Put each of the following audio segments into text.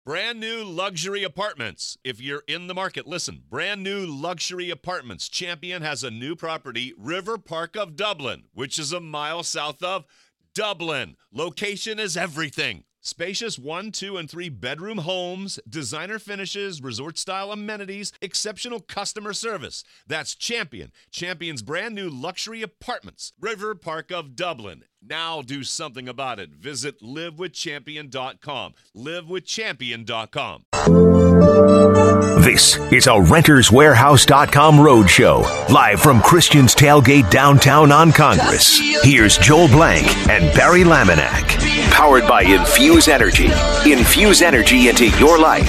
Brand new luxury apartments. If you're in the market, listen. Brand new luxury apartments. Champion has a new property, River Park of Dublin, which is a mile south of Dublin. Location is everything. Spacious 1, 2, and 3 bedroom homes, designer finishes, resort-style amenities, exceptional customer service. That's Champion. Champion's brand new luxury apartments. River Park of Dublin. Now do something about it. Visit livewithchampion.com. Livewithchampion.com. This is a renterswarehouse.com roadshow, live from Christian's Tailgate downtown on Congress. Here's Joel Blank and Barry Laminack. Powered by Infuse Energy. Infuse energy into your life.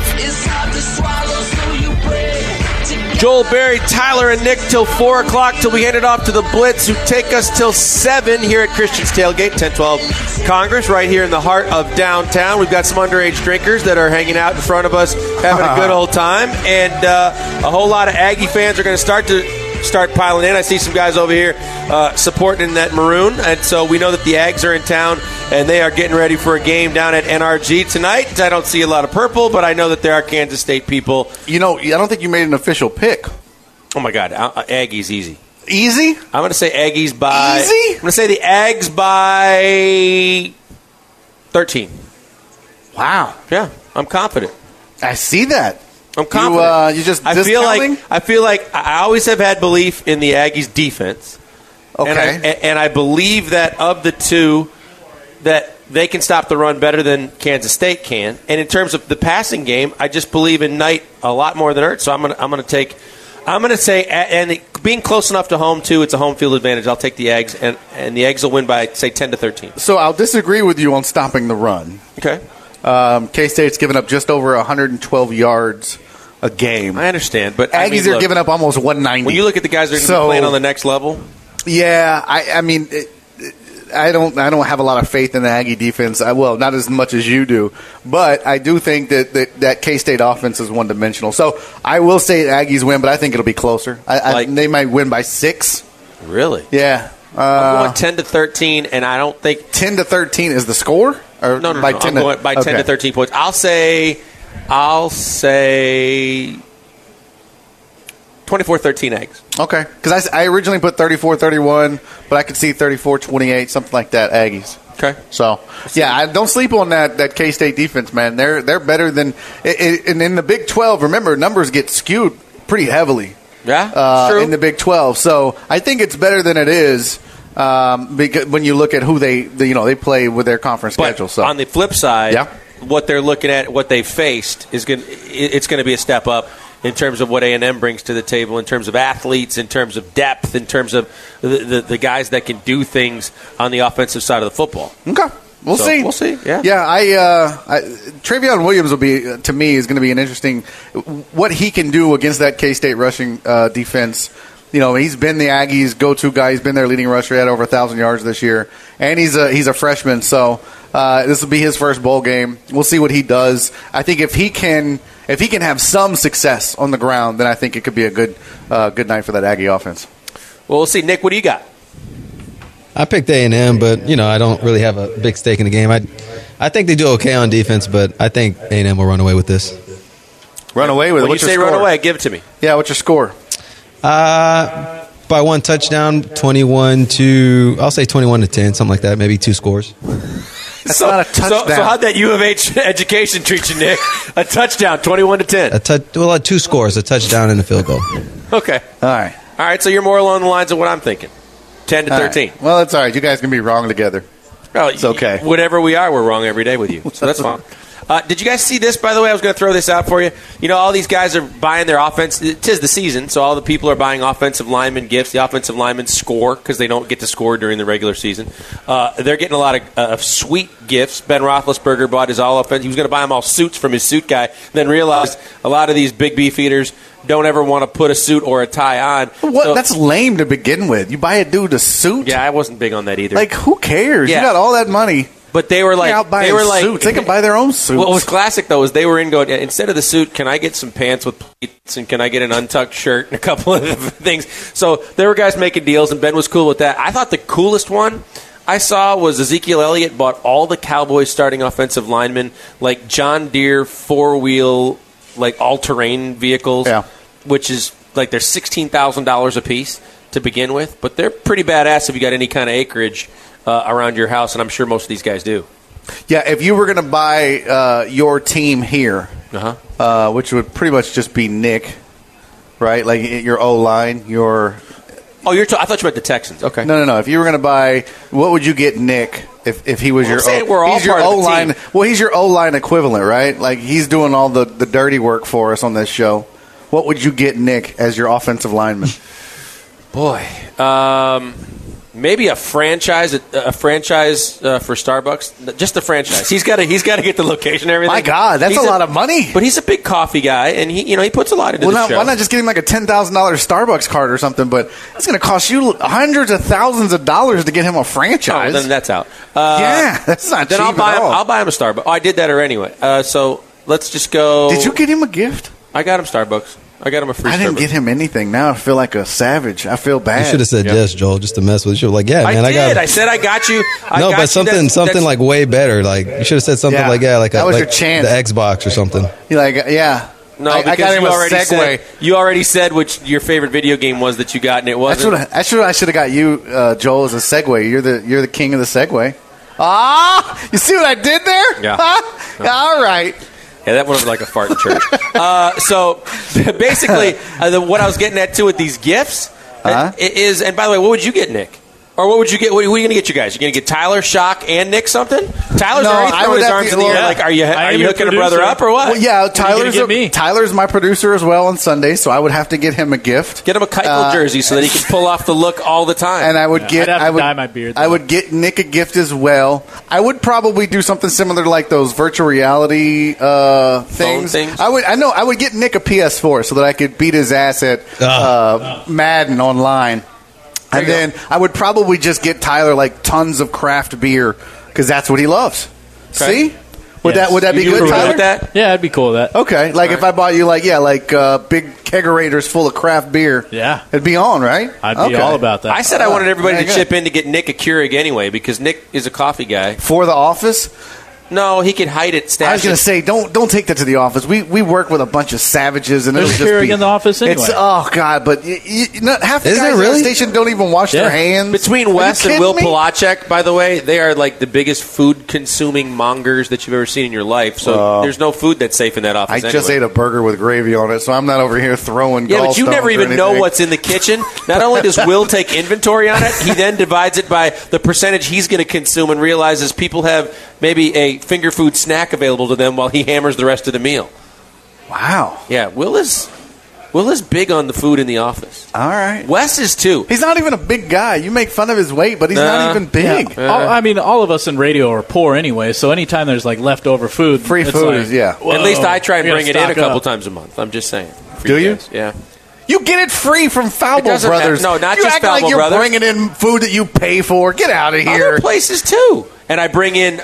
Joel, Barry, Tyler, and Nick till 4 o'clock till we hand it off to the Blitz, who take us till 7 here at Christian's Tailgate, 1012 Congress, right here in the heart of downtown. We've got some underage drinkers that are hanging out in front of us, having a good old time, and a whole lot of Aggie fans are going to start piling in. I see some guys over here supporting in that maroon, and so we know that the Ags are in town, and they are getting ready for a game down at NRG tonight. I don't see a lot of purple, but I know that there are Kansas State people. You know, I don't think you made an official pick. Oh, my God. Aggies easy. Easy? I'm going to say Aggies by... Easy? I'm going to say the Ags by 13. Wow. Yeah, I'm confident. I see that. I'm confident. You just I discounting? feel like I always have had belief in the Aggies' defense. Okay. And I believe that of the two, that they can stop the run better than Kansas State can. And in terms of the passing game, I just believe in Knight a lot more than Ertz. So I'm going to say, and being close enough to home too, it's a home field advantage. I'll take the Eggs, and the Eggs will win by say 10-13. So I'll disagree with you on stopping the run. Okay. K-State's given up just over 112 yards a game. I understand, but Aggies are giving up almost 190. When you look at the guys that are going to be playing on the next level, yeah, I mean. I don't have a lot of faith in the Aggie defense. Well, not as much as you do, but I do think that K-State offense is one-dimensional. So I will say Aggies win, but I think it'll be closer. They might win by 6. Really? Yeah. I'm going 10-13, and I don't think 10-13 is the score. Or no. By 10 I'm going by 10 to 13 points. I'll say 24-13 Eggs. Okay. Because I originally put 34-31, but I could see 34-28, something like that, Aggies. Okay. So, yeah, I don't sleep on that K-State defense, man. They're better than – and in the Big 12, remember, numbers get skewed pretty heavily. Yeah, true. In the Big 12. So I think it's better than it is because when you look at who they play with their conference schedule. So on the flip side, what they're looking at, what they faced, it's going to be a step up in terms of what A&M brings to the table, in terms of athletes, in terms of depth, in terms of the guys that can do things on the offensive side of the football. Okay. We'll see. We'll see. Yeah. Yeah. Travion Williams will be, to me, is going to be an interesting what he can do against that K-State rushing defense. You know, he's been the Aggies' go-to guy. He's been their leading rusher. He had over 1,000 yards this year, and he's a freshman. So this will be his first bowl game. We'll see what he does. I think if he can have some success on the ground, then I think it could be a good night for that Aggie offense. Well, we'll see. Nick, what do you got? I picked A&M, but, I don't really have a big stake in the game. I think they do okay on defense, but I think A&M will run away with this. Run away with it? When you say run away, give it to me. Yeah, what's your score? By one touchdown, I'll say 21-10, something like that, maybe 2 scores. That's not a touchdown. So how'd that U of H education treat you, Nick? A touchdown, 21-10. 2 scores, a touchdown and a field goal. Okay. All right, so you're more along the lines of what I'm thinking. 10-13. Right. Well, that's all right. You guys can be wrong together. Oh, it's okay. Whatever we are, we're wrong every day with you. So that's fine. Did you guys see this, by the way? I was going to throw this out for you. All these guys are buying their offense. Tis the season, so all the people are buying offensive lineman gifts. The offensive linemen score because they don't get to score during the regular season. They're getting a lot of sweet gifts. Ben Roethlisberger bought his all offense. He was going to buy them all suits from his suit guy, then realized a lot of these big beef eaters don't ever want to put a suit or a tie on. That's lame to begin with. You buy a dude a suit? Yeah, I wasn't big on that either. Like, who cares? Yeah. You got all that money. But they were like, suits. They can buy their own suits. What was classic though is they were going, instead of the suit, can I get some pants with pleats and can I get an untucked shirt and a couple of things? So there were guys making deals, and Ben was cool with that. I thought the coolest one I saw was Ezekiel Elliott bought all the Cowboys starting offensive linemen like John Deere 4-wheel like all-terrain vehicles, which is like they're $16,000 a piece to begin with, but they're pretty badass if you got any kind of acreage around your house, and I'm sure most of these guys do. Yeah, if you were going to buy your team here, which would pretty much just be Nick, right? Like your O-line, your... I thought you meant the Texans. Okay. No. If you were going to buy, what would you get Nick if he was we're all he's your part of the O-line? team. Well, he's your O-line equivalent, right? Like he's doing all the dirty work for us on this show. What would you get Nick as your offensive lineman? Boy, maybe a franchise for Starbucks. Just a franchise. He's got to get the location and everything. My God, that's a lot of money. But he's a big coffee guy, and he puts a lot into the show. Why not just get him like a $10,000 Starbucks card or something? But it's going to cost you hundreds of thousands of dollars to get him a franchise. Oh, then that's out. That's not then cheap I'll buy him a Starbucks. Oh, I did that anyway. So let's just go. Did you get him a gift? I got him Starbucks. I got him a free Starbucks. I didn't get him anything. Now I feel like a savage. I feel bad. You should have said yes, Joel, just to mess with you. Like, yeah, man, I did. I said I got you. But something like way better. Like you should have said something like that was your chance. The Xbox or something. You're like, yeah. No, I got him a Segway. You already said which your favorite video game was that you got, and it wasn't. I should have got you, Joel, as a Segway. You're the king of the Segway. You see what I did there? Yeah. All right. Yeah, that went like a fart in church. So basically, what I was getting at too with these gifts is, and by the way, what would you get, Nick? Or what would you get? Who are you going to get, you guys? You going to get Tyler, Shock, and Nick something? Tyler's already throwing his arms in the air. Like, are you hooking a brother up or what? Well, yeah, Tyler's my producer as well on Sunday, so I would have to get him a gift. Get him a Keuchel jersey so that he can pull off the look all the time. And I would get. I'd have to dye my beard, though. I would get Nick a gift as well. I would probably do something similar to like those virtual reality things. I would get Nick a PS4 so that I could beat his ass at Madden online. And then I would probably just get Tyler like tons of craft beer because that's what he loves. Okay. See? Would that be good, Tyler? With that? Yeah, I'd be cool with that. Okay. Like if I bought you big kegerators full of craft beer. Yeah. It'd be on, right? I'd be all about that. I said I wanted everybody to chip in to get Nick a Keurig anyway because Nick is a coffee guy. For the office? No, he could hide it. I was going to say, don't take that to the office. We work with a bunch of savages, and there's it'll just Keurig be in the office anyway. God! But half the guys at the station don't even wash their hands. Between Wes and Will Palachek, by the way, they are like the biggest food-consuming mongers that you've ever seen in your life. So there's no food that's safe in that office. I just ate a burger with gravy on it, so I'm not over here throwing. Yeah, but you never even know what's in the kitchen. Not only does Will take inventory on it, he then divides it by the percentage he's going to consume and realizes people have maybe a finger food snack available to them while he hammers the rest of the meal. Wow. Yeah, Will is big on the food in the office. All right. Wes is too. He's not even a big guy. You make fun of his weight, but he's not even big. Yeah. All of us in radio are poor anyway, so anytime there's like leftover food, free food is, At least I try and bring it in a couple times a month. I'm just saying. Do you? Yeah. You get it free from Falbo Brothers. No, not you just act Falbo like you're Brothers. bringing in food that you pay for. Get out of here. Other places too. And I bring in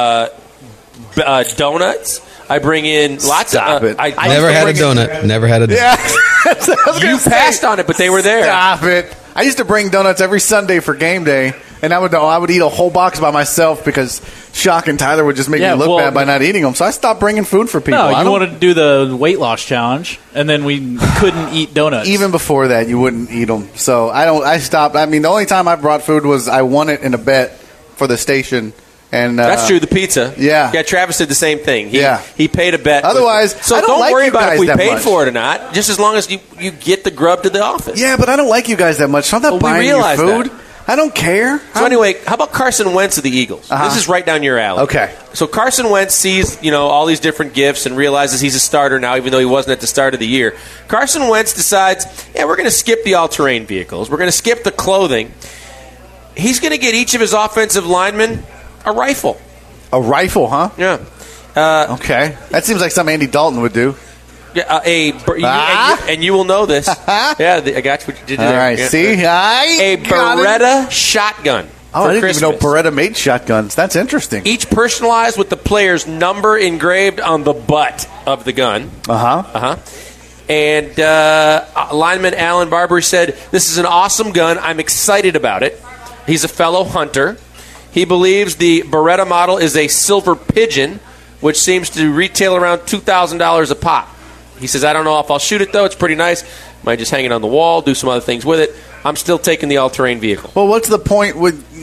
donuts. I bring in lots of. I never had a donut. Never had a donut. Yeah. You passed on it, but they were there. Stop it. I used to bring donuts every Sunday for game day, and I would eat a whole box by myself because Shock and Tyler would just make me look bad by not eating them. So I stopped bringing food for people. No, you wanted to do the weight loss challenge, and then we couldn't eat donuts. Even before that, you wouldn't eat them. So I stopped. I mean, the only time I brought food was I won it in a bet for the station. And that's true. The pizza. Yeah. Travis did the same thing. He paid a bet. Otherwise, so don't worry about if we paid much. for it or not. Just as long as you get the grub to the office. Yeah, but I don't like you guys that much. So I'm not buying you food. That. I don't care. So anyway, how about Carson Wentz of the Eagles? This is right down your alley. Okay. So Carson Wentz sees all these different gifts and realizes he's a starter now, even though he wasn't at the start of the year. Carson Wentz decides, we're going to skip the all-terrain vehicles. We're going to skip the clothing. He's going to get each of his offensive linemen a rifle. A rifle, huh? Yeah. Okay. That seems like something Andy Dalton would do. Yeah, and you will know this. Yeah, I got what you did there. All right, see? A Beretta shotgun. Oh, I didn't Christmas. even know Beretta made shotguns. That's interesting. Each personalized with the player's number engraved on the butt of the gun. And lineman Alan Barber said, "This is an awesome gun. I'm excited about it. He's a fellow hunter. He believes the Beretta model is a Silver Pigeon, which seems to retail around $2,000 a pop. He says, I don't know if I'll shoot it, though. It's pretty nice. Might just hang it on the wall, do some other things with it. I'm still taking the all-terrain vehicle. Well, what's the point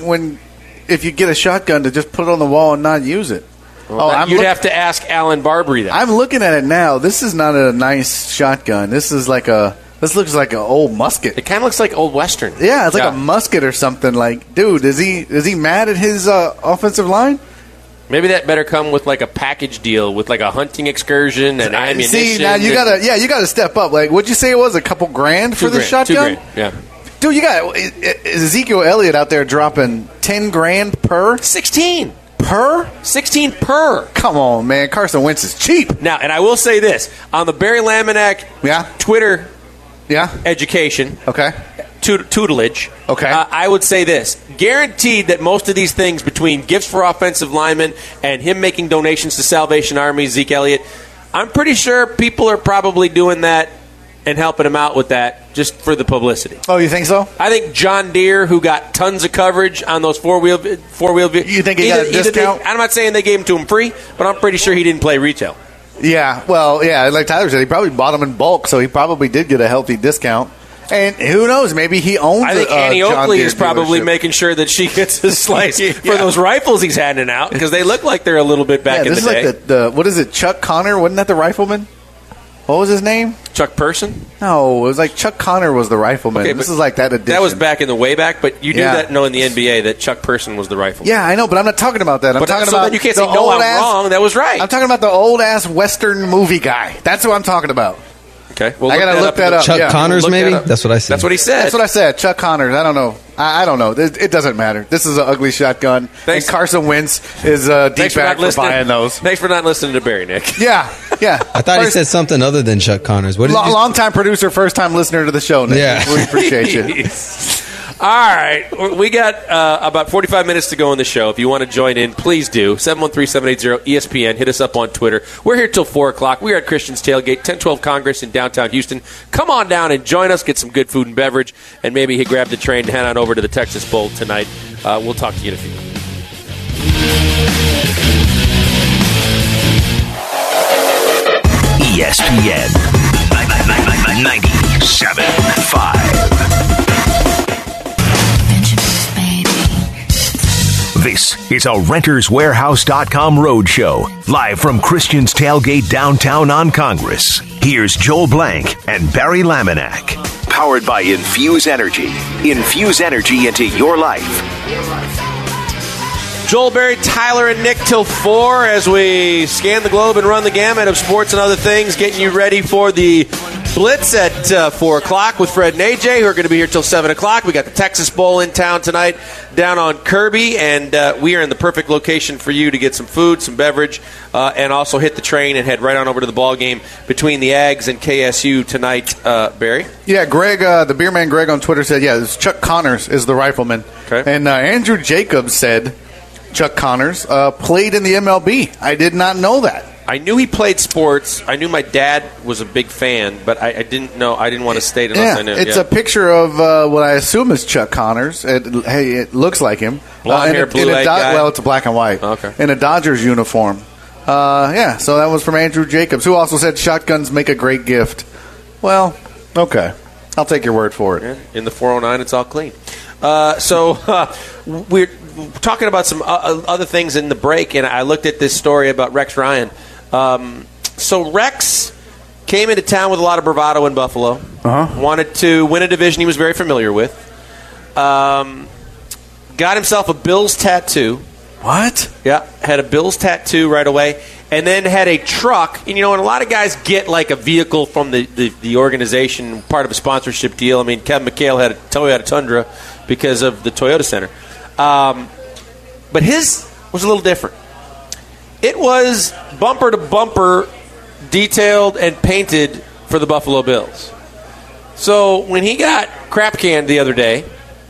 if you get a shotgun to just put it on the wall and not use it? Well, you'd have to ask Alan Barbary that. I'm looking at it now. This is not a nice shotgun. This looks like an old musket. It kind of looks like old Western. Yeah, it's like a musket or something. Like, dude, is he mad at his offensive line? Maybe that better come with like a package deal with like a hunting excursion and ammunition. See, now you gotta step up. Like, what'd you say it was? A couple grand for the shotgun? $2,000, yeah. Dude, you got Ezekiel Elliott out there dropping $10,000 per 16 per 16 per. Come on, man, Carson Wentz is cheap. Now, and I will say this on the Barry Laminack Twitter education. Okay. Tutelage. Okay. I would say this. Guaranteed that most of these things between gifts for offensive linemen and him making donations to Salvation Army, Zeke Elliott, I'm pretty sure people are probably doing that and helping him out with that just for the publicity. Oh, you think so? I think John Deere, who got tons of coverage on those four-wheel vehicles. You think he got a discount? I'm not saying they gave him to him free, but I'm pretty sure he didn't play retail. Yeah, well, yeah, like Tyler said, he probably bought them in bulk, so he probably did get a healthy discount. And who knows? Maybe he owns. I think Annie Oakley is probably making sure that she gets a slice for those rifles he's handing out because they look like they're a little bit back in the day. Like the what is it? Chuck Connor? Wasn't that the rifleman? What was his name? Chuck Person? No, it was like Chuck Connor was the rifleman. Okay, this is like that edition. That was back in the way back, but you do that knowing the NBA that Chuck Person was the rifleman. Yeah, I know, but I'm not talking about that. I'm talking about then you can't say no, I'm wrong. That was right. I'm talking about the old ass Western movie guy. That's what I'm talking about. Okay, I gotta look that up. Chuck Connors, maybe. That's what I said. That's what he said. That's what I said. Chuck Connors. I don't know. I don't know. It doesn't matter. This is an ugly shotgun. Thanks. And Carson Wentz is deep back for buying those. Thanks for not listening to Barry, Nick. Yeah. I thought he said something other than Chuck Connors. What did long-time producer, first-time listener to the show, Nick. Yeah. We appreciate you. All right. We got about 45 minutes to go in the show. If you want to join in, please do. 713-780-ESPN. Hit us up on Twitter. We're here till 4 o'clock. We are at Christian's Tailgate, 1012 Congress in downtown Houston. Come on down and join us, get some good food and beverage, and maybe grab the train and head on over to the Texas Bowl tonight. We'll talk to you in a few minutes. ESPN 97.5. This is a RentersWarehouse.com roadshow, live from Christian's Tailgate downtown on Congress. Here's Joel Blank and Barry Laminack. Powered by Infuse Energy. Infuse energy into your life. Joel, Barry, Tyler, and Nick till 4 as we scan the globe and run the gamut of sports and other things, getting you ready for the Blitz at 4 o'clock with Fred and AJ, who are going to be here till 7 o'clock. We got the Texas Bowl in town tonight down on Kirby, and we are in the perfect location for you to get some food, some beverage, and also hit the train and head right on over to the ball game between the Ags and KSU tonight, Barry. Yeah, Greg, the beer man Greg on Twitter said, it's Chuck Connors is the rifleman. Okay. And Andrew Jacobs said Chuck Connors played in the MLB. I did not know that. I knew he played sports. I knew my dad was a big fan, but I didn't know. I didn't want to state unless I knew. It's a picture of what I assume is Chuck Connors. It looks like him. Blonde hair, blue-eyed guy. Well, it's a black and white. Okay. In a Dodgers uniform. So that was from Andrew Jacobs, who also said shotguns make a great gift. Well, okay. I'll take your word for it. Yeah, in the 409, it's all clean. We're talking about some other things in the break, and I looked at this story about Rex Ryan. So Rex came into town with a lot of bravado in Buffalo. Wanted to win a division he was very familiar with. Got himself a Bills tattoo. What? Yeah, had a Bills tattoo right away. And then had a truck. And, and a lot of guys get like a vehicle from the organization, part of a sponsorship deal. I mean, Kevin McHale had a Toyota Tundra because of the Toyota Center. But his was a little different. It was bumper to bumper, detailed and painted for the Buffalo Bills. So when he got crap canned the other day,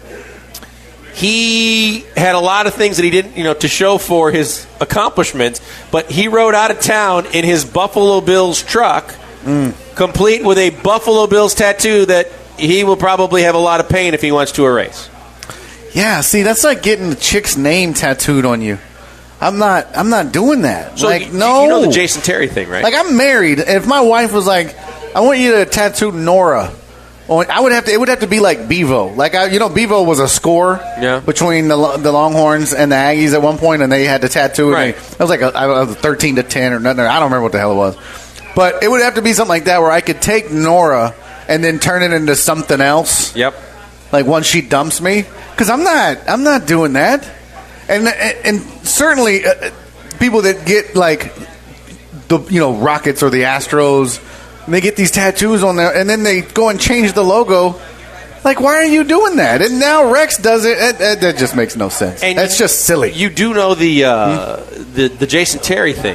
he had a lot of things that he didn't, to show for his accomplishments, but he rode out of town in his Buffalo Bills truck, complete with a Buffalo Bills tattoo that he will probably have a lot of pain if he wants to erase. Yeah, see, that's like getting the chick's name tattooed on you. I'm not doing that. So no. you know the Jason Terry thing, right? Like, I'm married. If my wife was like, I want you to tattoo Nora, it would have to be like Bevo. Like, Bevo was a score between the Longhorns and the Aggies at one point, and they had to tattoo it. Right. It was like a 13-10 or nothing. I don't remember what the hell it was. But it would have to be something like that where I could take Nora and then turn it into something else. Yep. Like once she dumps me, because I'm not doing that. And certainly people that get like the Rockets or the Astros, and they get these tattoos on there, and then they go and change the logo. Like, why are you doing that? And now Rex does it. That just makes no sense. And that's just silly. You do know the Jason Terry thing.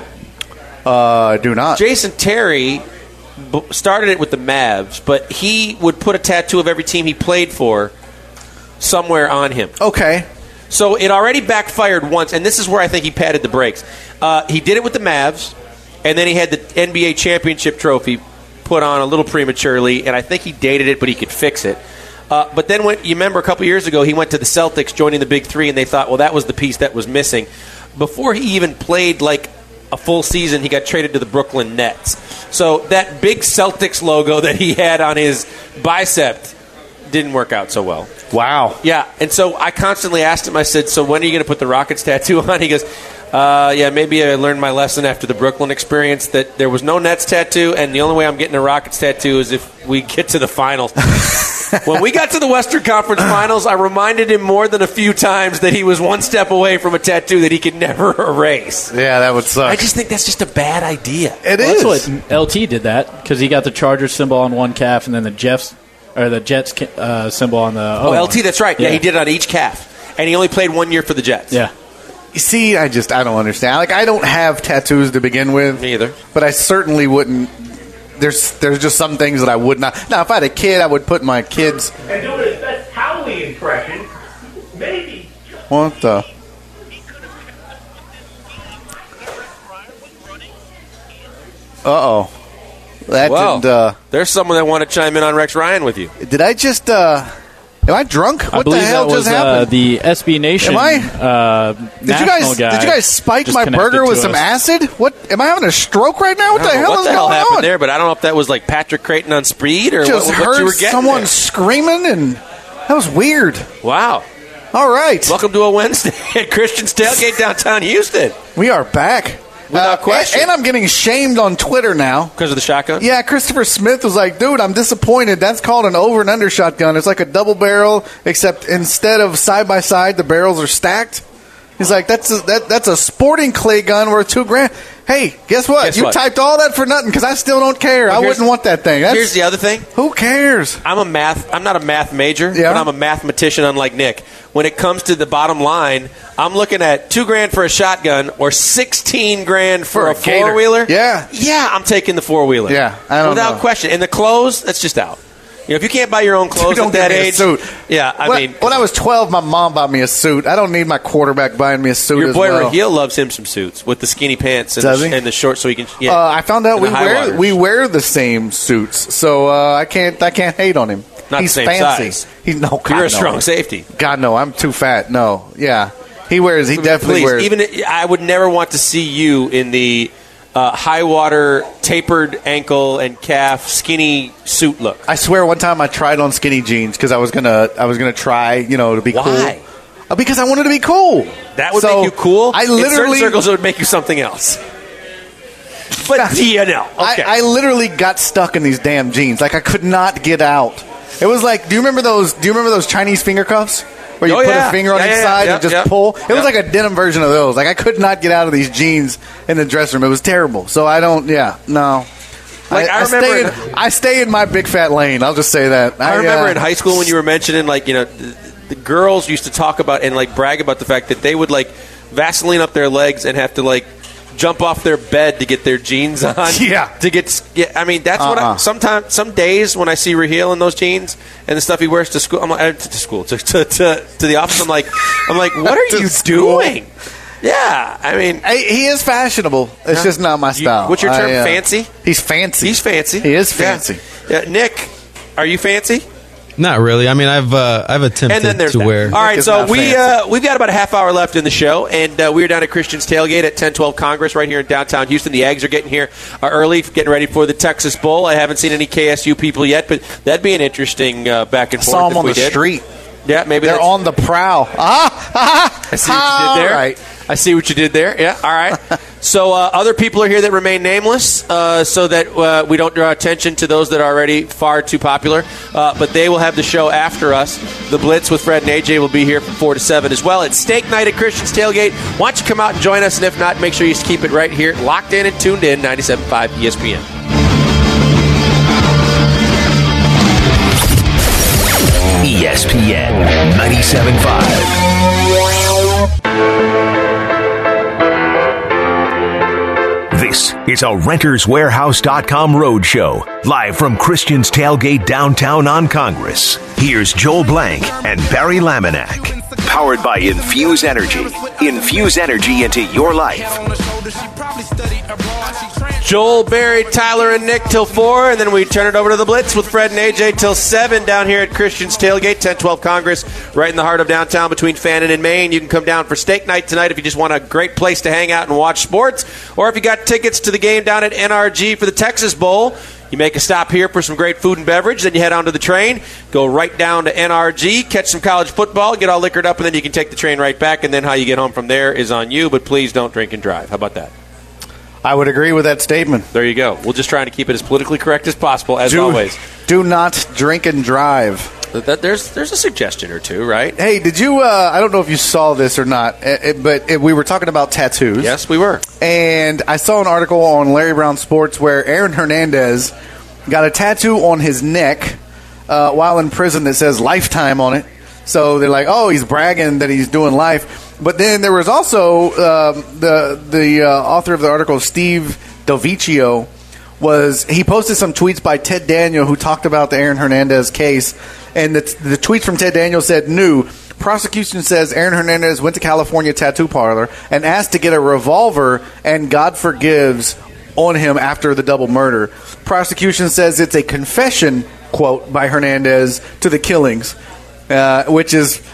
I do not. Jason Terry started it with the Mavs, but he would put a tattoo of every team he played for somewhere on him. Okay. So it already backfired once, and this is where I think he padded the brakes. He did it with the Mavs, and then he had the NBA championship trophy put on a little prematurely, and I think he dated it, but he could fix it. But then you remember a couple years ago, he went to the Celtics, joining the Big Three, and they thought, well, that was the piece that was missing. Before he even played like a full season, he got traded to the Brooklyn Nets. So that big Celtics logo that he had on his bicep didn't work out so well. Wow. Yeah, and so I constantly asked him, I said, so when are you going to put the Rockets tattoo on? He goes, yeah, maybe I learned my lesson after the Brooklyn experience that there was no Nets tattoo, and the only way I'm getting a Rockets tattoo is if we get to the finals. When we got to the Western Conference Finals, I reminded him more than a few times that he was one step away from a tattoo that he could never erase. Yeah, that would suck. I just think that's just a bad idea. It is. That's what LT did that, because he got the Chargers symbol on one calf and then the Jets symbol on the other LT, that's right. Yeah, he did it on each calf. And he only played 1 year for the Jets. Yeah. You see, I don't understand. Like, I don't have tattoos to begin with. Me either. But I certainly wouldn't. There's just some things that I would not. Now, if I had a kid, I would put my kids. And doing his best Howley impression, maybe. What the? Uh-oh. That didn't, there's someone that want to chime in on Rex Ryan with you. Did I just... Am I drunk? What the hell just happened? The SB Nation. Am I? Did you guys spike my burger with some acid? What? Am I having a stroke right now? What the hell is going on? Happened there? But I don't know if that was like Patrick Creighton on speed or just what you were getting. Someone there. Screaming, and that was weird. Wow. All right. Welcome to a Wednesday at Christian's Tailgate downtown Houston. We are back. Without question. And I'm getting shamed on Twitter now. Because of the shotgun? Yeah, Christopher Smith was like, dude, I'm disappointed. That's called an over and under shotgun. It's like a double barrel, except instead of side by side, the barrels are stacked. He's like, that's a sporting clay gun worth $2,000. Hey, guess what? You typed all that for nothing because I still don't care. I wouldn't want that thing. Here's the other thing. Who cares? I'm not a math major, but I'm a mathematician unlike Nick. When it comes to the bottom line, I'm looking at $2,000 for a shotgun or $16,000 for a four-wheeler. Yeah. Yeah, I'm taking the four-wheeler. Yeah, I don't Without know. question. And the clothes, that's just out. If you can't buy your own clothes at that age, yeah, I mean, when I was 12, my mom bought me a suit. I don't need my quarterback buying me a suit. Your as boy well. Raheel loves him some suits with the skinny pants and, and the shorts, so he can. Yeah, I found out we wear the same suits, so I can't hate on him. Not He's the same fancy. size. You're a strong safety. God no, I'm too fat. No, yeah, he definitely wears. Even I would never want to see you in the high water, tapered ankle and calf, skinny suit look. I swear, one time I tried on skinny jeans because I was gonna try, to be Why? cool. Because I wanted to be cool. That would make you cool. I in certain circles, it would make you something else. But okay. I literally got stuck in these damn jeans. Like I could not get out. It was like, do you remember those Chinese finger cuffs? Where you put a finger on each side and just pull. It was like a denim version of those. Like I could not get out of these jeans in the dressing room. It was terrible. So I don't. Yeah, no. Like I stay in my big fat lane. I'll just say that. I remember in high school when you were mentioning the girls used to talk about and brag about the fact that they would Vaseline up their legs and have to jump off their bed to get their jeans on. Yeah. I mean, that's what sometimes, some days when I see Raheel in those jeans and the stuff he wears to school, I'm like, to the office, I'm like, what are you doing? Yeah, I mean, he is fashionable. It's just not my style. What's your term? Fancy? He's fancy. He's fancy. He is fancy. Yeah. Nick, are you fancy? Not really. I mean, I've attempted And then there's to that. wear. All right, It's so not we've fancy. got about a half hour left in the show, and we're down at Christian's Tailgate at 1012 Congress right here in downtown Houston. The Ags are getting here early, getting ready for the Texas Bowl. I haven't seen any KSU people yet, but that'd be an interesting back and forth. Saw them if on we the did. street. Yeah, maybe They're that's- on the prowl. I see what you did there. Right. I see what you did there. Yeah, all right. So other people are here that remain nameless so that we don't draw attention to those that are already far too popular. But they will have the show after us. The Blitz with Fred and AJ will be here from 4 to 7 as well. It's steak night at Christian's Tailgate. Why don't you come out and join us? And if not, make sure you keep it right here, locked in and tuned in, 97.5 ESPN. ESPN 97.5. This is a RentersWarehouse.com roadshow, live from Christian's Tailgate downtown on Congress. Here's Joel Blank and Barry Laminack. Powered by Infuse Energy. Infuse energy into your life. Joel, Barry, Tyler, and Nick till 4, and then we turn it over to the Blitz with Fred and AJ till 7 down here at Christian's Tailgate, 1012 Congress, right in the heart of downtown between Fannin and Main. You can come down for steak night tonight if you just want a great place to hang out and watch sports, or if you got tickets to the game down at NRG for the Texas Bowl. You make a stop here for some great food and beverage, then you head onto the train, go right down to NRG, catch some college football, get all liquored up, and then you can take the train right back, and then how you get home from there is on you, but please don't drink and drive. How about that? I would agree with that statement. There you go. We'll just try to keep it as politically correct as possible, as always. Do not drink and drive. There's a suggestion or two, right? Hey, did you? I don't know if you saw this or not, but we were talking about tattoos. Yes, we were. And I saw an article on Larry Brown Sports where Aaron Hernandez got a tattoo on his neck while in prison that says lifetime on it. So they're like, oh, he's bragging that he's doing life. But then there was also the author of the article, Steve Delvecchio, he posted some tweets by Ted Daniel who talked about the Aaron Hernandez case. And the tweet from Ted Daniel said, new, prosecution says Aaron Hernandez went to California tattoo parlor and asked to get a revolver and God forgives on him after the double murder. Prosecution says it's a confession, quote, by Hernandez to the killings, which is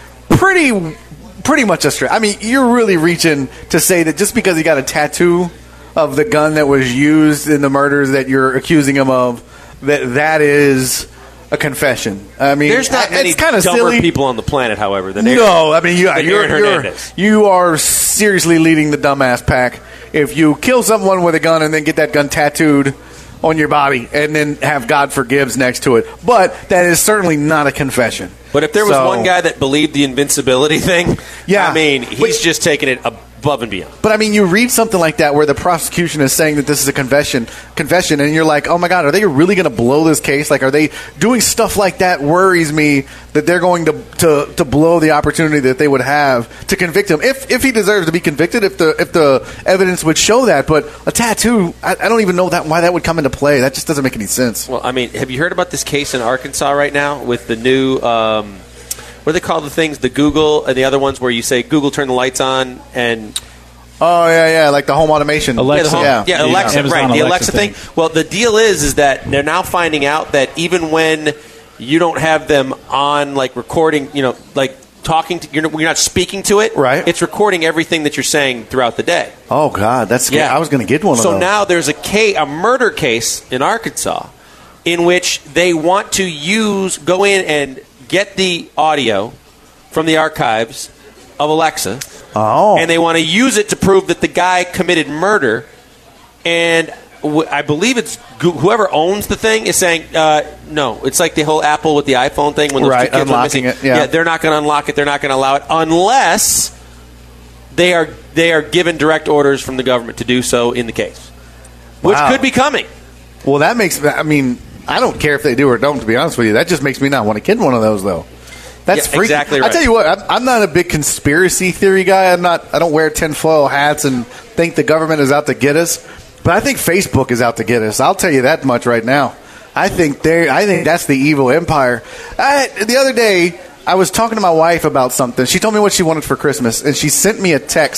pretty much a stretch. I mean, you're really reaching to say that just because he got a tattoo of the gun that was used in the murders that you're accusing him of, that is a confession. I mean, there's not many dumber silly people on the planet, however, than Aaron. No, I mean, Aaron Hernandez. You are seriously leading the dumbass pack if you kill someone with a gun and then get that gun tattooed on your body and then have God forgives next to it. But that is certainly not a confession. But if there was one guy that believed the invincibility thing, yeah, I mean, he's just taking it above and beyond. But I mean, you read something like that where the prosecution is saying that this is a confession, and you're like, oh my God, are they really going to blow this case? Like, are they doing stuff like that? Worries me that they're going to blow the opportunity that they would have to convict him if he deserves to be convicted, if the evidence would show that. But a tattoo, I don't even know why that would come into play. That just doesn't make any sense. Well, I mean, have you heard about this case in Arkansas right now with the new what do they call the things, the Google and the other ones where you say, Google, turn the lights on, and... Oh, yeah, like the home automation. Alexa. Yeah, Alexa, Amazon right, the Alexa thing. Well, the deal is that they're now finding out that even when you don't have them on, like, recording, like, talking to, you're not speaking to it, right? It's recording everything that you're saying throughout the day. Oh, God, that's scary. I was going to get one of those. So now there's a murder case in Arkansas in which they want to go in and get the audio from the archives of Alexa. Oh. And they want to use it to prove that the guy committed murder. And I believe it's whoever owns the thing is saying, no. It's like the whole Apple with the iPhone thing. When those two kids were missing. Yeah, they're not going to unlock it. They're not going to allow it unless they are given direct orders from the government to do so in the case, which could be coming. Well, that makes, I mean, I don't care if they do or don't, to be honest with you. That just makes me not want to get one of those, though. That's freaky. Exactly right. I tell you what, I'm not a big conspiracy theory guy. I don't wear tinfoil hats and think the government is out to get us. But I think Facebook is out to get us. I'll tell you that much right now. I think that's the evil empire. The other day, I was talking to my wife about something. She told me what she wanted for Christmas, and she sent me a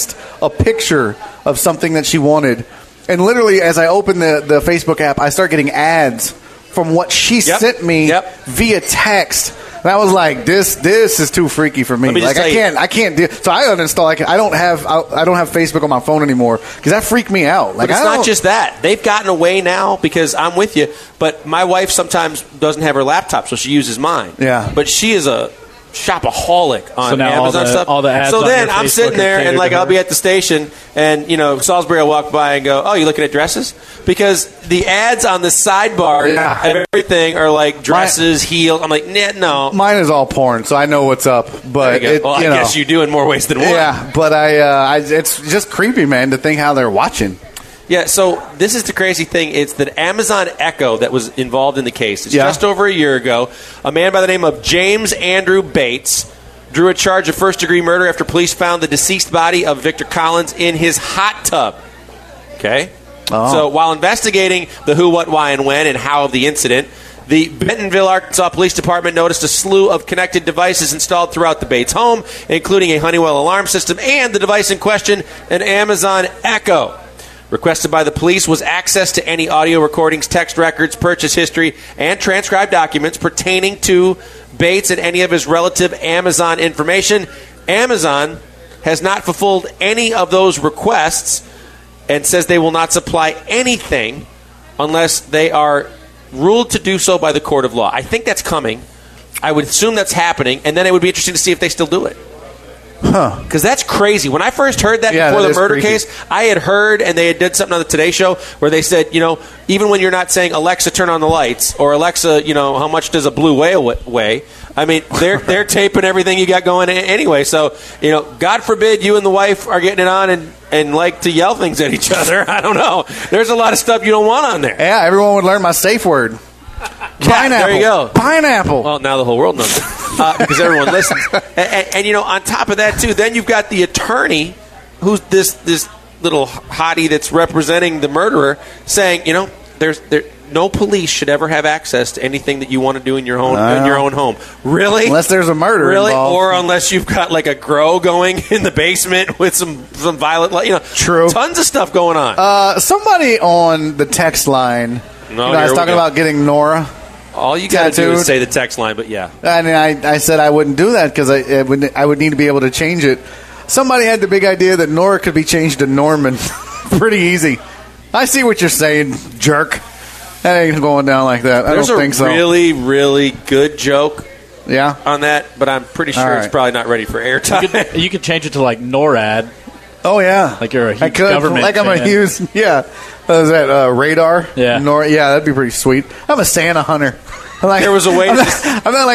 picture of something that she wanted. And literally, as I opened the Facebook app, I start getting ads from what she sent me via text And I was like, this is too freaky for me. Let me just Like tell you- I can't do. So I uninstall. I don't have Facebook on my phone anymore because that freaked me out. Like But it's I not don't- just that. They've gotten away now because I'm with you, but my wife sometimes doesn't have her laptop, so she uses mine. Yeah. But she is a shopaholic on So now all Amazon the- stuff. all the ads so on then your I'm Facebook sitting there are and catered like to I'll her. be at the station and Salisbury will walk by and go, "Oh, you looking at dresses?" Because the ads on the sidebar Yeah. of everything are like dresses, heels. I'm like, nah, no. Mine is all porn, so I know what's up. But There you go. Well, I you know, guess you do in more ways than one. Yeah, but it's just creepy, man, to think how they're watching. Yeah, so this is the crazy thing. It's the Amazon Echo that was involved in the case. It's Yeah. just over a year ago. A man by the name of James Andrew Bates drew a charge of first-degree murder after police found the deceased body of Victor Collins in his hot tub. Okay? Oh. So while investigating the who, what, why, and when and how of the incident, the Bentonville, Arkansas Police Department noticed a slew of connected devices installed throughout the Bates home, including a Honeywell alarm system and the device in question, an Amazon Echo. Requested by the police was access to any audio recordings, text records, purchase history, and transcribed documents pertaining to Bates and any of his relative Amazon information. Amazon has not fulfilled any of those requests and says they will not supply anything unless they are ruled to do so by the court of law. I think that's coming. I would assume that's happening, and then it would be interesting to see if they still do it. Because that's crazy. When I first heard that Yeah, before that the is murder creepy. case, I had heard, and they had did something on the Today Show where they said, even when you're not saying Alexa, turn on the lights, or Alexa, how much does a blue whale weigh? I mean, they're taping everything you got going anyway. So, God forbid you and the wife are getting it on and like to yell things at each other. I don't know. There's a lot of stuff you don't want on there. Yeah, everyone would learn my safe word. Pineapple. There you go. Pineapple. Well, now the whole world knows it because everyone listens. And on top of that, too, then you've got the attorney who's this little hottie that's representing the murderer saying, no police should ever have access to anything that you want to do in your own home. Really? Unless there's a murder Really? involved. Or unless you've got like a grow going in the basement with some violent light. True. Tons of stuff going on. Somebody on the text line, No, I was here we talking go. about getting Nora. All you got to do tattooed. is say the text line, but yeah. And I said I wouldn't do that because I would need to be able to change it. Somebody had the big idea that Nora could be changed to Norman. Pretty easy. I see what you're saying, jerk. That ain't going down like that. I There's don't think so. There's a really, really good joke Yeah. on that, but I'm pretty sure All right. it's probably not ready for airtime. You could change it to like NORAD. Oh yeah. Like you're a I huge could. government Like I'm a fan. huge. Yeah. What is that? Radar. Yeah. Yeah, that'd be pretty sweet. I'm a Santa hunter. I'm like, There was a way I'm to not, I'm not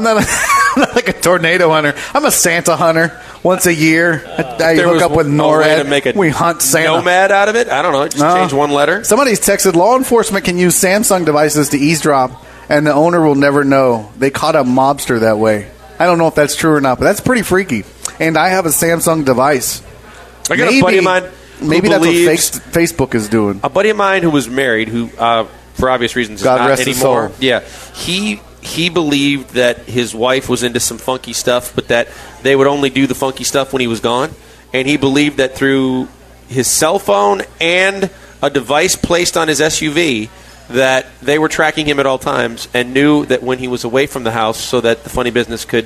like a tornado hunter. I'm a Santa hunter. Once a year, I There hook was up with no way to NORAD. make a We hunt Santa. nomad out of it. I don't know. Just No. change one letter. Somebody's texted, law enforcement can use Samsung devices to eavesdrop, and the owner will never know. They caught a mobster that way. I don't know if that's true or not, but that's pretty freaky. And I have a Samsung device. I got a buddy of mine. Who Maybe that's believes, what Facebook is doing. a buddy of mine who was married, who for obvious reasons is God not rest his anymore. soul. Yeah, he believed that his wife was into some funky stuff, but that they would only do the funky stuff when he was gone. And he believed that through his cell phone and a device placed on his SUV, that they were tracking him at all times and knew that when he was away from the house, so that the funny business could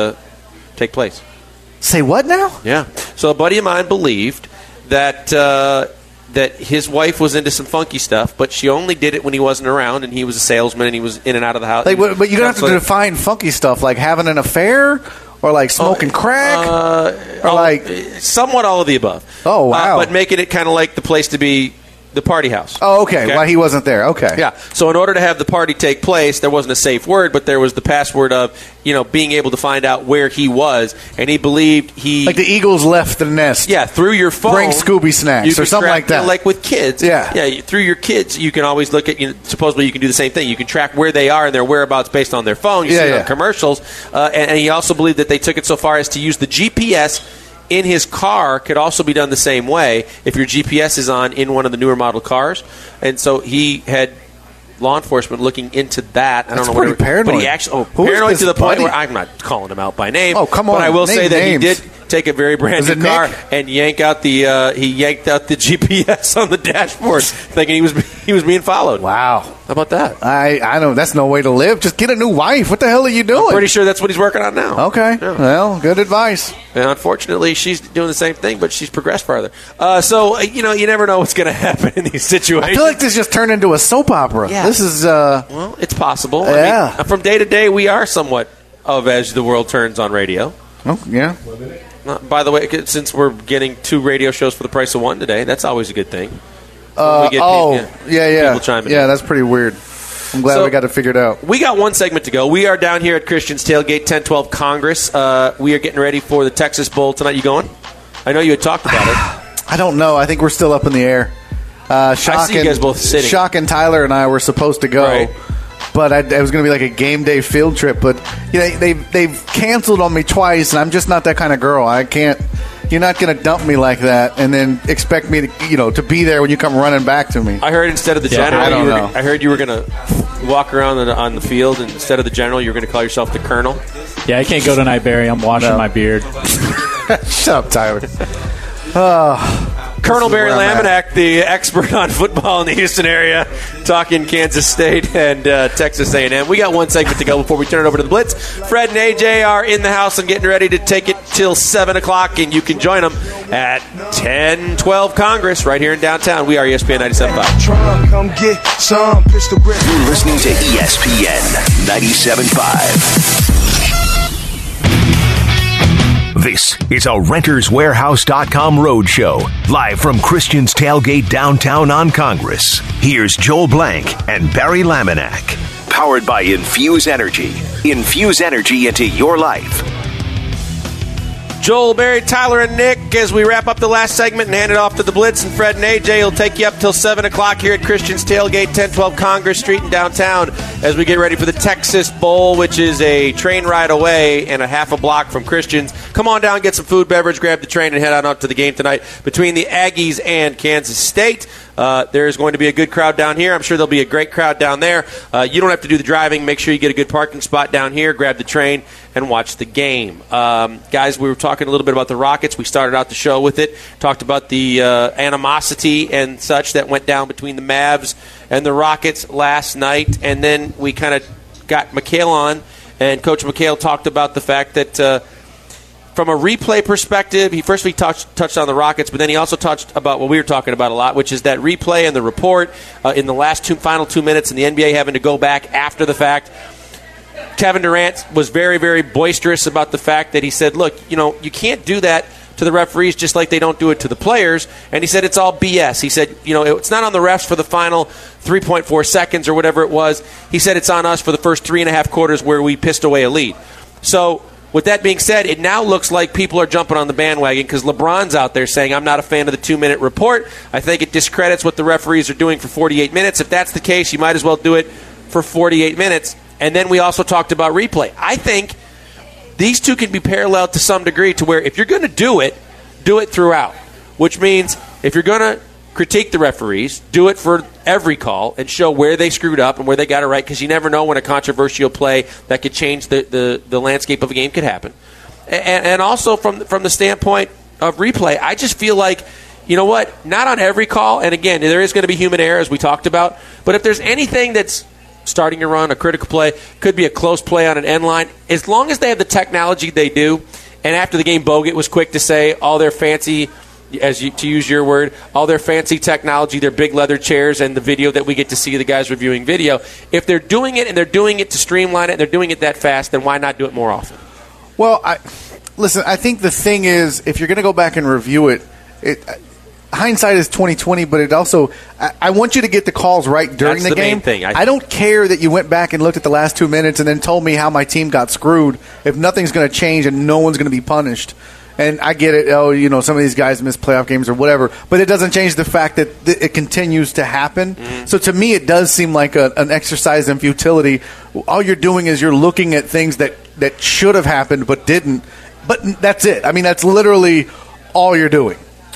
take place. Say what now? Yeah. So a buddy of mine believed that that his wife was into some funky stuff, but she only did it when he wasn't around, and he was a salesman, and he was in and out of the house. Like, but you don't have to define funky stuff, like having an affair or like smoking crack or like. somewhat all of the above. Oh, wow. But making it kind of like the place to be, the party house. Oh, okay. Well, he wasn't there. Okay. Yeah. So in order to have the party take place, there wasn't a safe word, but there was the password of, being able to find out where he was, and he believed he... Like the eagles left the nest. Yeah, through your phone. Bring Scooby snacks you or can something track, like that. like with kids. Yeah. Yeah, through your kids, you can always look at, supposedly you can do the same thing. You can track where they are and their whereabouts based on their phone. You see it on commercials. And he also believed that they took it so far as to use the GPS in his car could also be done the same way if your GPS is on in one of the newer model cars. And so he had law enforcement looking into that. I don't know pretty what paranoid. But he actually Who is paranoid this to the point buddy? where I'm not calling him out by name. Oh, come on. But I will Name say that names. he did take a very brand new car and yank out the GPS on the dashboard, thinking he was being followed. Wow. How about that? I know that's no way to live. Just get a new wife. What the hell are you doing? I'm pretty sure that's what he's working on now. Okay. Yeah. Well, good advice. And unfortunately, she's doing the same thing, but she's progressed farther. So, you never know what's going to happen in these situations. I feel like this just turned into a soap opera. Yeah. This is... well, it's possible. Yeah. I mean, from day to day, we are somewhat of As the World Turns on radio. Oh, yeah. By the way, since we're getting 2 radio shows for the price of 1 today, that's always a good thing. Yeah. People chiming in. Yeah, that's pretty weird. I'm glad we got it figured out. We got one segment to go. We are down here at Christian's Tailgate, 1012 Congress. We are getting ready for the Texas Bowl tonight. You going? I know you had talked about it. I don't know. I think we're still up in the air. I see you guys both sitting. Shock and Tyler and I were supposed to go. Right. But it was going to be like a game day field trip. But they've canceled on me twice, and I'm just not that kind of girl. I can't. You're not going to dump me like that and then expect me to to be there when you come running back to me. I heard instead of the general, I don't know. I heard you were going to walk around on the field, and instead of the general, you were going to call yourself the colonel. Yeah, I can't go tonight, Barry. I'm washing my beard. Shut up, Tyler. Colonel Barry Laminack, the expert on football in the Houston area, talking Kansas State and Texas A&M. We got one segment to go before we turn it over to the Blitz. Fred and AJ are in the house and getting ready to take it till 7 o'clock, and you can join them at 1012 Congress right here in downtown. We are ESPN 97.5. Come get some pistol grip. You're listening to ESPN 97.5. This is a RentersWarehouse.com roadshow, live from Christian's Tailgate downtown on Congress. Here's Joel Blank and Barry Laminack. Powered by Infuse Energy. Infuse energy into your life. Joel, Barry, Tyler, and Nick, as we wrap up the last segment and hand it off to the Blitz, and Fred and AJ will take you up till 7 o'clock here at Christian's Tailgate, 1012 Congress Street in downtown, as we get ready for the Texas Bowl, which is a train ride away and a half a block from Christian's. Come on down, get some food, beverage, grab the train, and head on out to the game tonight between the Aggies and Kansas State. There's going to be a good crowd down here. I'm sure there'll be a great crowd down there. You don't have to do the driving. Make sure you get a good parking spot down here, grab the train, and watch the game. Guys, we were talking a little bit about the Rockets. We started out the show with it. Talked about the animosity and such that went down between the Mavs and the Rockets last night. And then we kind of got McHale on, and Coach McHale talked about the fact that from a replay perspective, he touched on the Rockets, but then he also touched about what we were talking about a lot, which is that replay and the report in the last final 2 minutes, and the NBA having to go back after the fact. Kevin Durant was very, very boisterous about the fact that he said, look, you can't do that to the referees just like they don't do it to the players. And he said it's all BS. He said, it's not on the refs for the final 3.4 seconds or whatever it was. He said it's on us for the first 3.5 quarters where we pissed away a lead. So with that being said, it now looks like people are jumping on the bandwagon because LeBron's out there saying, I'm not a fan of the 2-minute report. I think it discredits what the referees are doing for 48 minutes. If that's the case, you might as well do it for 48 minutes. And then we also talked about replay. I think these two can be paralleled to some degree to where if you're going to do it throughout, which means if you're going to critique the referees, do it for every call and show where they screwed up and where they got it right, because you never know when a controversial play that could change the landscape of a game could happen. And also from the standpoint of replay, I just feel like, you know what, not on every call, and again, there is going to be human error as we talked about, but if there's anything that's starting a run, a critical play, could be a close play on an end line, as long as they have the technology they do, and after the game, Bogut was quick to say all their fancy, to use your word, all their fancy technology, their big leather chairs, and the video that we get to see the guys reviewing video. If they're doing it and they're doing it to streamline it and they're doing it that fast, then why not do it more often? Well, listen, I think the thing is, if you're going to go back and review it, hindsight is 20/20, but it also, I want you to get the calls right during the game. Main thing. I don't care that you went back and looked at the last 2 minutes and then told me how my team got screwed if nothing's going to change and no one's going to be punished. And I get it, some of these guys miss playoff games or whatever, but it doesn't change the fact that it continues to happen. Mm-hmm. So to me, it does seem like an exercise in futility. All you're doing is you're looking at things that should have happened but didn't. But that's it. I mean, that's literally all you're doing.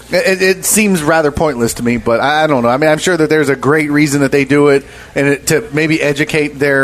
It seems rather pointless to me, but I don't know. I mean, I'm sure that there's a great reason that they do it, and to maybe educate their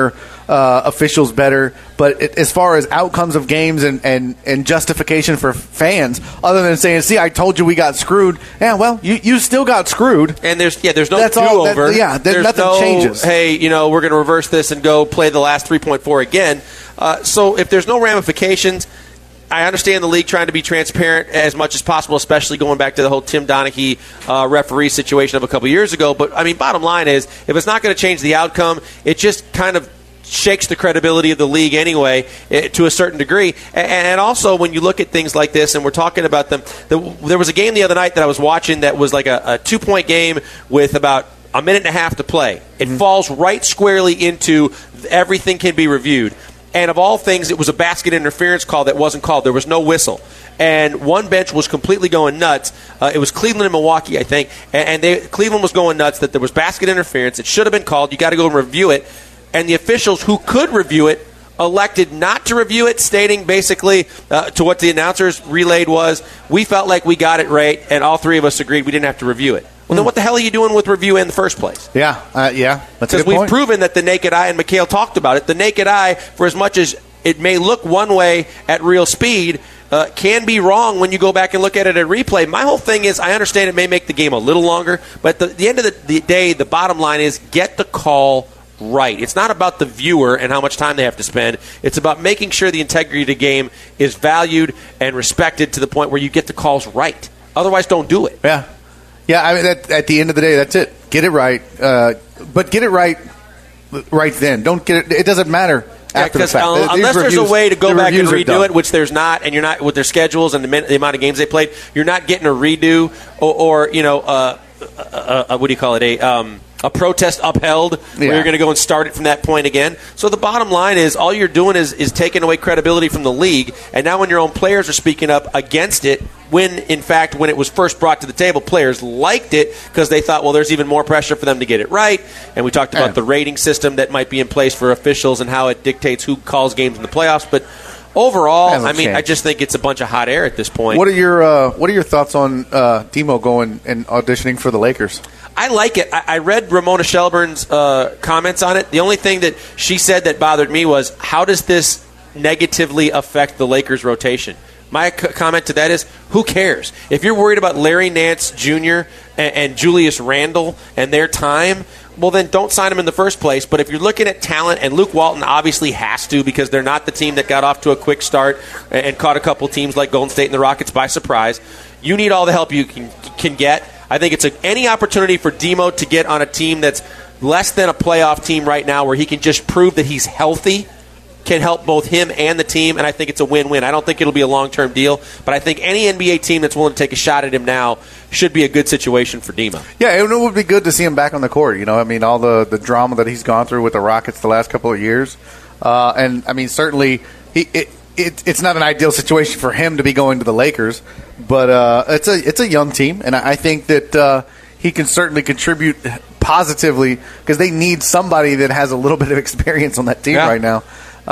officials better. But as far as outcomes of games and justification for fans, other than saying, "See, I told you we got screwed." Yeah, well, you still got screwed. And there's no That's all do-over. nothing changes. Hey, we're going to reverse this and go play the last 3.4 again. So if there's no ramifications, I understand the league trying to be transparent as much as possible, especially going back to the whole Tim Donaghy referee situation of a couple years ago. But, I mean, bottom line is, if it's not going to change the outcome, it just kind of shakes the credibility of the league anyway to a certain degree. And also, when you look at things like this, and we're talking about them, there was a game the other night that I was watching that was like a 2-point game with about a minute and a half to play. It falls right squarely into everything can be reviewed. And of all things, it was a basket interference call that wasn't called. There was no whistle. And one bench was completely going nuts. It was Cleveland and Milwaukee, I think. And Cleveland was going nuts that there was basket interference. It should have been called. You got to go and review it. And the officials who could review it elected not to review it, stating basically to what the announcers relayed was, we felt like we got it right, and all three of us agreed we didn't have to review it. Well, then what the hell are you doing with review in the first place? Yeah, that's a good point. Because we've proven that the naked eye, and McHale talked about it, the naked eye, for as much as it may look one way at real speed, can be wrong when you go back and look at it at replay. My whole thing is, I understand it may make the game a little longer, but at the end of the day, the bottom line is get the call right. It's not about the viewer and how much time they have to spend. It's about making sure the integrity of the game is valued and respected to the point where you get the calls right. Otherwise, don't do it. Yeah, I mean, at the end of the day, that's it. Get it right, but get it right then. Don't get it. It doesn't matter after the fact. Unless there's a way to go back and redo it, which there's not, and you're not with their schedules and the amount of games they played, you're not getting a redo or what do you call it? A protest upheld where you're going to go and start it from that point again. So the bottom line is all you're doing is taking away credibility from the league. And now when your own players are speaking up against it, when it was first brought to the table, players liked it because they thought, well, there's even more pressure for them to get it right. And we talked about the rating system that might be in place for officials and how it dictates who calls games in the playoffs. But overall, I just think it's a bunch of hot air at this point. What are your thoughts on Demo going and auditioning for the Lakers? I like it. I read Ramona Shelburne's comments on it. The only thing that she said that bothered me was, how does this negatively affect the Lakers' rotation? My comment to that is, who cares? If you're worried about Larry Nance Jr. and Julius Randle and their time, well, then don't sign them in the first place. But if you're looking at talent, and Luke Walton obviously has to because they're not the team that got off to a quick start and caught a couple teams like Golden State and the Rockets by surprise, you need all the help you can get. I think it's any opportunity for Demo to get on a team that's less than a playoff team right now where he can just prove that he's healthy can help both him and the team, and I think it's a win-win. I don't think it'll be a long-term deal, but I think any NBA team that's willing to take a shot at him now should be a good situation for Demo. Yeah, it would be good to see him back on the court. I mean, all the drama that he's gone through with the Rockets the last couple of years. And, I mean, certainly it's not an ideal situation for him to be going to the Lakers, but it's a young team, and I think that he can certainly contribute positively because they need somebody that has a little bit of experience on that team right now.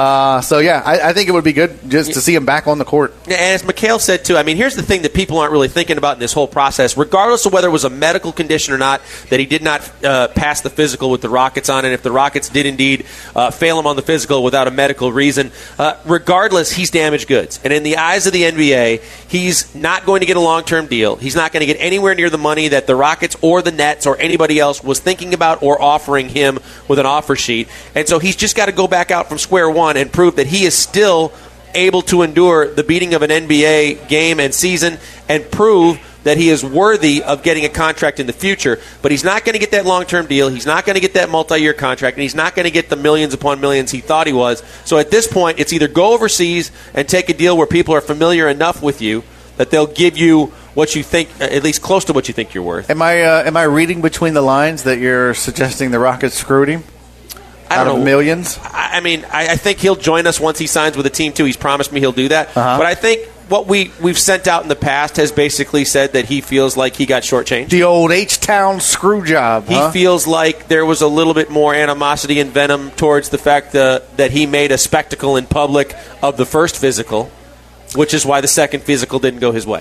I think it would be good just to see him back on the court. And as McHale said, too, I mean, here's the thing that people aren't really thinking about in this whole process. Regardless of whether it was a medical condition or not, that he did not pass the physical with the Rockets on, and if the Rockets did indeed fail him on the physical without a medical reason, regardless, he's damaged goods. And in the eyes of the NBA, he's not going to get a long-term deal. He's not going to get anywhere near the money that the Rockets or the Nets or anybody else was thinking about or offering him with an offer sheet. And so he's just got to go back out from square one and prove that he is still able to endure the beating of an NBA game and season and prove that he is worthy of getting a contract in the future. But he's not going to get that long-term deal. He's not going to get that multi-year contract, and he's not going to get the millions upon millions he thought he was. So at this point, it's either go overseas and take a deal where people are familiar enough with you that they'll give you what you think, at least close to what you think you're worth. Am I reading between the lines that you're suggesting the Rockets screwed him? I don't know. Millions? I mean, I think he'll join us once he signs with a team, too. He's promised me he'll do that. But I think what we've sent out in the past has basically said that he feels like he got shortchanged. The old H-Town screw job, He feels like there was a little bit more animosity and venom towards the fact that he made a spectacle in public of the first physical, which is why the second physical didn't go his way.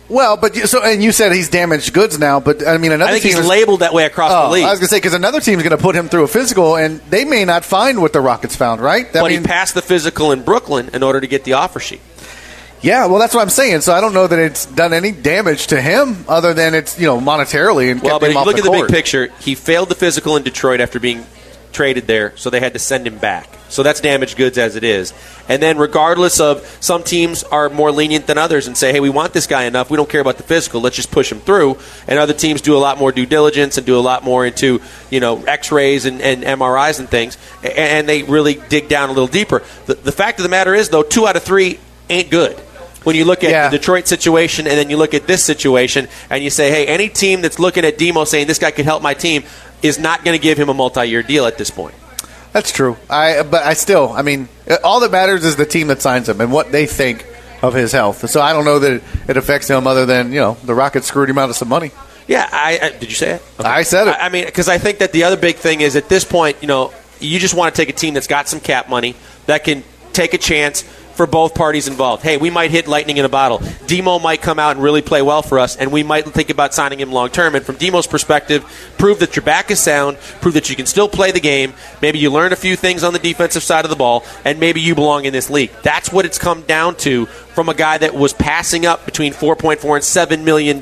Well, but and you said he's damaged goods now, but I mean, another I think team he's labeled that way across the league. I was going to say, because another team's going to put him through a physical, and they may not find what the Rockets found, right? But he passed the physical in Brooklyn in order to get the offer sheet. Yeah, well, that's what I'm saying. So I don't know that it's done any damage to him other than it's, monetarily. And well, but if you look at the court. big picture, he failed the physical in Detroit after being traded there, so they had to send him back. So that's damaged goods as it is. And then regardless of, some teams are more lenient than others and say, hey, we want this guy enough. We don't care about the physical. Let's just push him through. And other teams do a lot more due diligence and do a lot more into, x-rays and MRIs and things. And they really dig down a little deeper. The fact of the matter is, though, 2 out of 3 ain't good. When you look at the Detroit situation and then you look at this situation and you say, hey, any team that's looking at Demo saying this guy could help my team is not going to give him a multi-year deal at this point. That's true. But I still, all that matters is the team that signs him and what they think of his health. So I don't know that it affects him other than, the Rockets screwed him out of some money. Yeah, did you say it? Okay. I said it. Because I think that the other big thing is at this point, you just want to take a team that's got some cap money that can take a chance for both parties involved. Hey, we might hit lightning in a bottle. Demo might come out and really play well for us, and we might think about signing him long term. And from Demo's perspective, prove that your back is sound, prove that you can still play the game. Maybe you learn a few things on the defensive side of the ball, and maybe you belong in this league. That's what it's come down to from a guy that was passing up between $4.4 and $7 million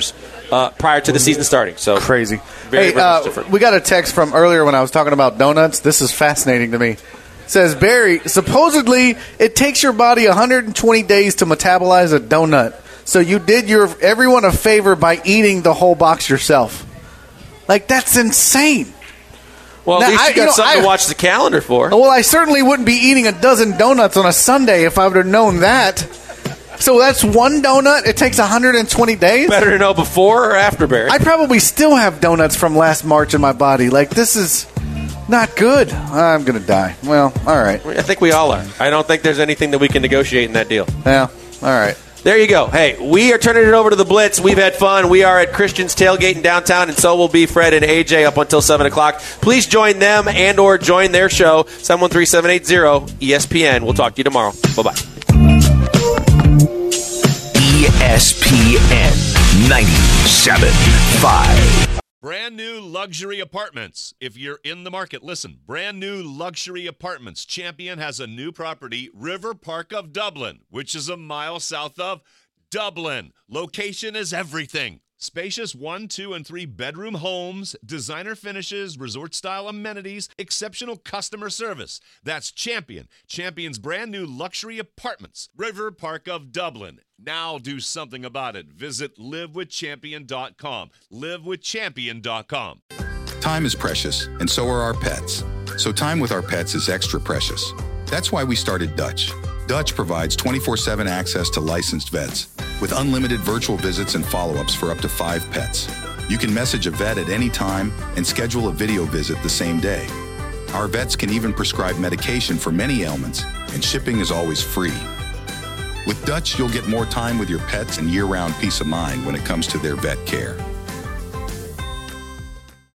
prior to the season starting. So crazy. Very different. We got a text from earlier when I was talking about donuts. This is fascinating to me. Says, Barry, supposedly it takes your body 120 days to metabolize a donut. So you did everyone a favor by eating the whole box yourself. Like, that's insane. Well, at least you got something to watch the calendar for. Well, I certainly wouldn't be eating a dozen donuts on a Sunday if I would have known that. So that's one donut. It takes 120 days? Better to know before or after, Barry. I probably still have donuts from last March in my body. Like, this is not good. I'm going to die. Well, all right. I think we all are. I don't think there's anything that we can negotiate in that deal. Yeah, all right. There you go. Hey, we are turning it over to the Blitz. We've had fun. We are at Christian's Tailgate in downtown, and so will be Fred and AJ up until 7 o'clock. Please join them and or join their show, 713-780-ESPN. We'll talk to you tomorrow. Bye-bye. ESPN 97.5. Brand new luxury apartments. If you're in the market, listen. Brand new luxury apartments. Champion has a new property, River Park of Dublin, which is a mile south of Dublin. Location is everything. Spacious 1, 2, and 3 bedroom homes, designer finishes, resort-style amenities, exceptional customer service. That's Champion. Champion's brand new luxury apartments, River Park of Dublin. Now do something about it. Visit livewithchampion.com. Livewithchampion.com. Time is precious, and so are our pets. So time with our pets is extra precious. That's why we started Dutch. Dutch provides 24/7 access to licensed vets with unlimited virtual visits and follow-ups for up to 5 pets. You can message a vet at any time and schedule a video visit the same day. Our vets can even prescribe medication for many ailments, and shipping is always free. With Dutch, you'll get more time with your pets and year-round peace of mind when it comes to their vet care.